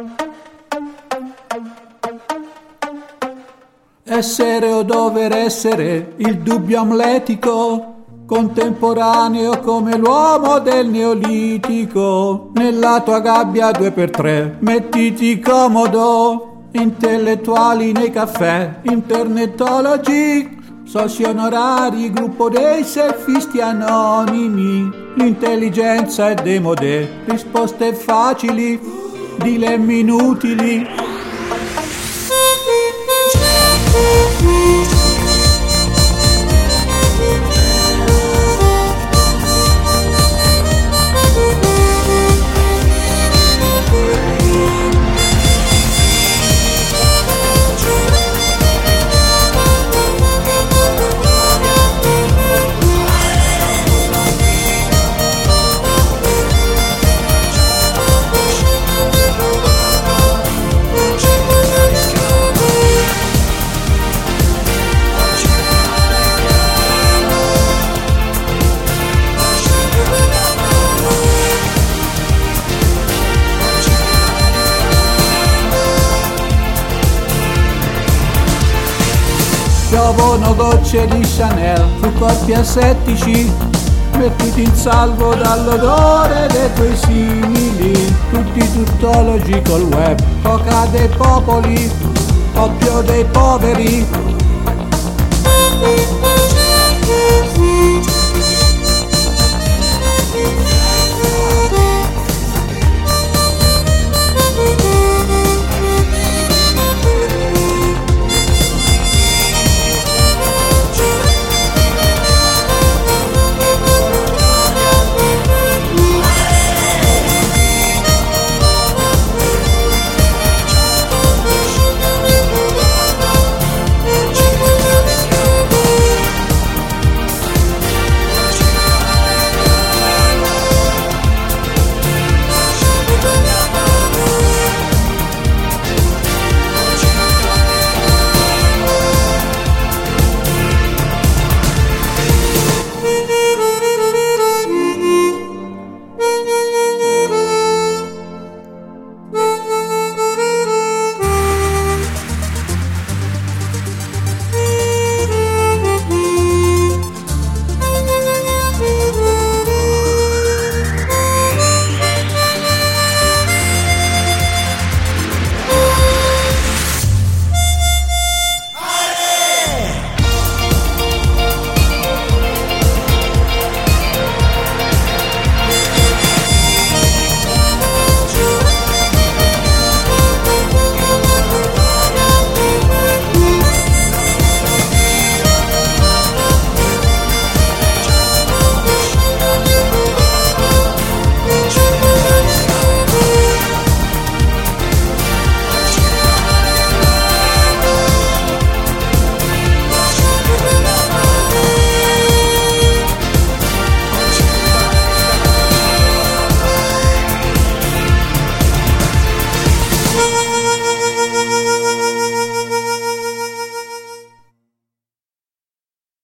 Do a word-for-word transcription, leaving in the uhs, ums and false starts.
Essere o dover essere, il dubbio amletico, contemporaneo come l'uomo del Neolitico. Nella tua gabbia due per tre, mettiti comodo, intellettuali nei caffè, internetologi, soci onorari, gruppo dei selfisti anonimi. L'intelligenza è demodè, risposte facili, dilemmi inutili. Piovono gocce di Chanel su corpi asettici, mettiti in salvo dall'odore dei tuoi simili. Tutti tuttologi col web, coca dei popoli, oppio dei poveri.